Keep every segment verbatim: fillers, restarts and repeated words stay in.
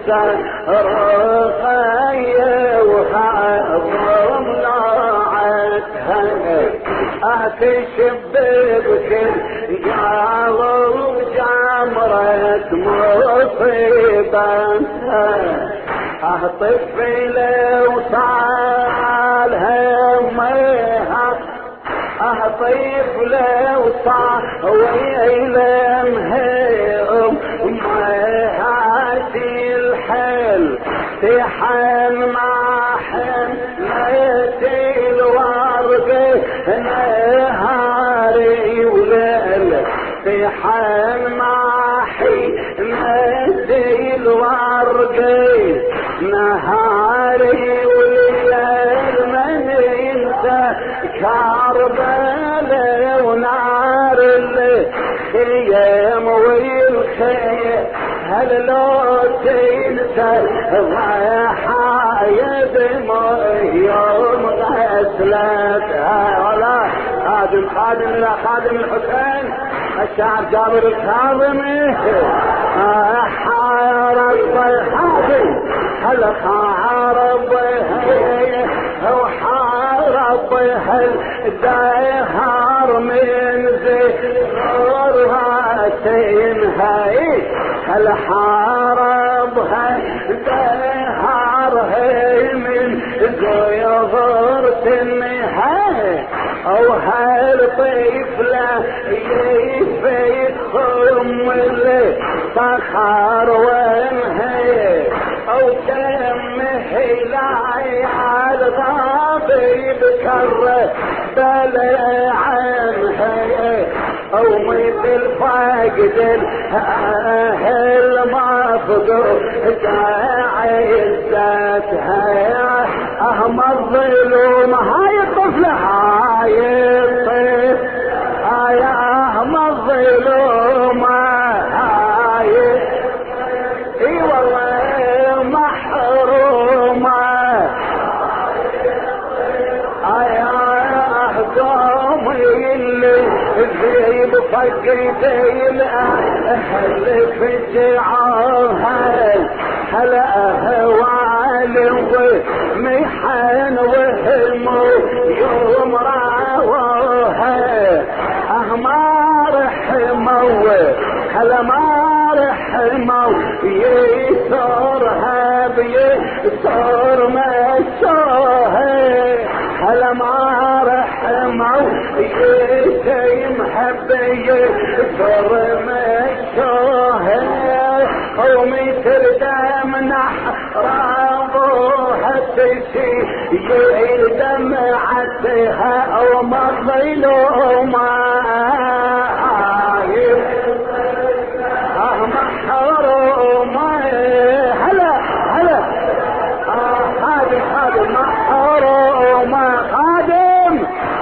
رقية وحضر ملاعتها اهتشبك جعل جمرة مصيبتها اهطفل وصالها ميها اهطفل وصالها ميها الحل تحن مع حمايتي الورق نهاري وليل تحن مع حمايتي الورق نهاري وليل من ينسى كربلاء ونار الخيام والخيام هل لو تنسى ضحايا يوم غسلتها ولا خادم خادم لا خادم الحسين الشعب جابر الكاظمي حارب خادم هل حارب وحارب هل داهر من زهرها تنهي هل حاربها دهارها من زيغر تنهي او هل طفلة يفيكم اللي سخر وانهي او تمحي لعيال غابي بكره بلا عنها او مثل فاقد الاهل مفقود عزتها اهم الظلوم هاي الطفلة هاي الطفل هاي اهم الظلوم هاي اي والله محرومة هاي احكامي اللي في بفقد الاهل في جعاها هلا اهوال ومحن وهمو يوم راوها اهما رحمو هلا ما رحمو يسورها بيسور مشوها هلا ما رحمو يسيم حبي يسور مشوها قومي تردم نحرابوها تشي يردم عتها او مظلومة اه محرومة هلا هلا اه خادم خادم محرومة خادم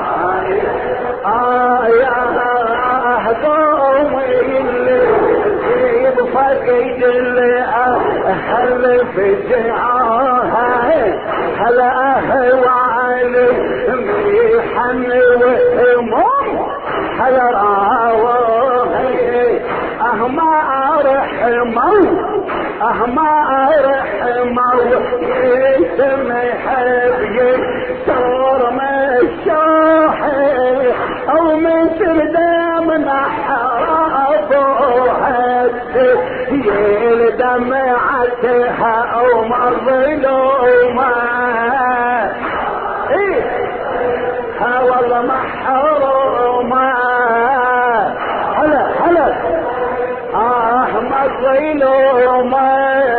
اه يا قومي اللي بفقد اللي اهل في جعاها هلا اهوالي ميحن وهموم هلا راوهي اهما رحمو اهما رحمو يسمح بيسور مشوحي او مثل دم نحرابوها يلدم عتها او مظلومة ايه ها والله محرومة هلا هلا اه مظلومة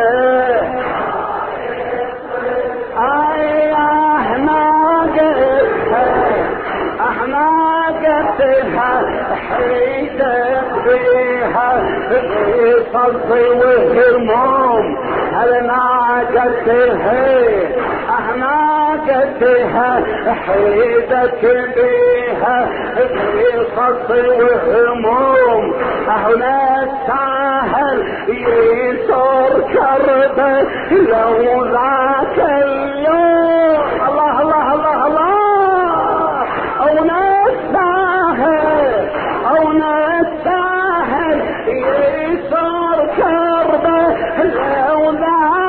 اي احنا قلتها احنا قلتها حيدت بيها صدي وهموم هل ناقتها احنا قلتها حيدت بيها صدي وهموم اهنا الساهل يسور كربه لو ذاك اليوم الله الله الله الله او نستاهل او نستاهل يسور كربه لو ذاك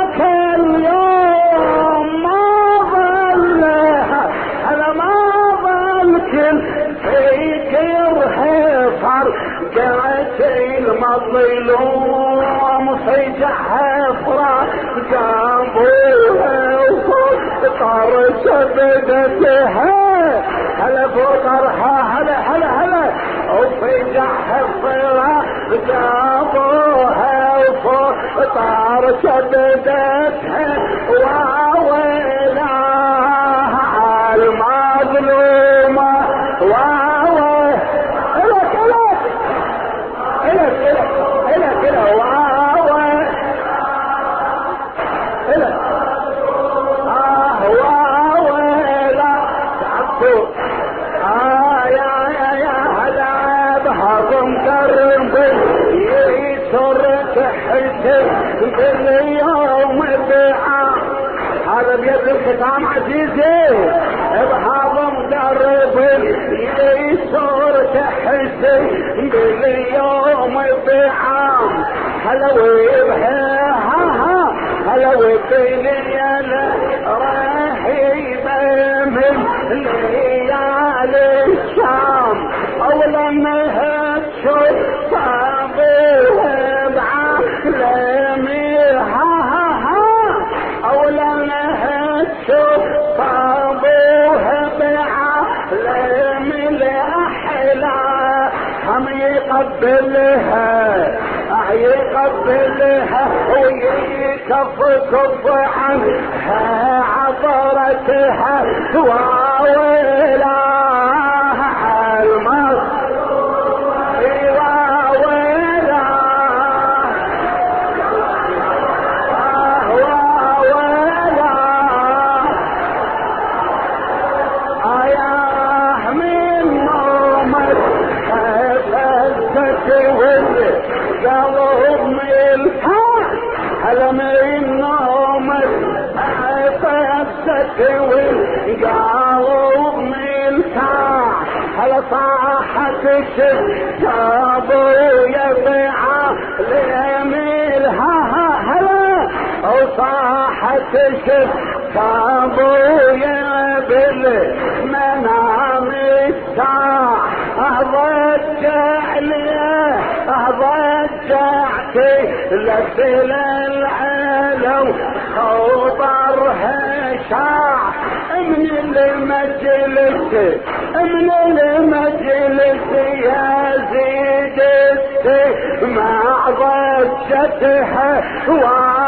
ظلوم صيجها فرا جابوها وفوق طرش بدتها هلا فوق طرها هلا هلا هلا وصيجها فرا جابوها وفوق طرش بدتها واويلها المظلومة واوي الك الك الك الك الك واوي الك اه واويلا تعبتوا اه يا يا يا هلا بهضم كرم يسر تحت باليوم الدعاء هذا بيد الختام عزيزي بهضم درب يسر تحت باليوم الدعاء هلوي بها ها ها هلوي بليالي رهيبة من ليالي الشام اولا انها تشوف صابوها بعقلمي ها ها ها اولا انها تشوف صابوها بعقلمي لاحلى هم يقبلها يقبلها ويكف كف عنها عبرتها واويلها المصر واويلها واويلها اياه من نومك فزت وزت قلب ملها هلا من نومك فزت والقلب ملها هلا صاحت الشباب يبيع ليميلها هلا وصاحت الشباب يبل منام الساعة ضجع لي ضجعتي لسل العلو خبرها شاع من المجلس من المجلس يا زيدتي مع ضجتها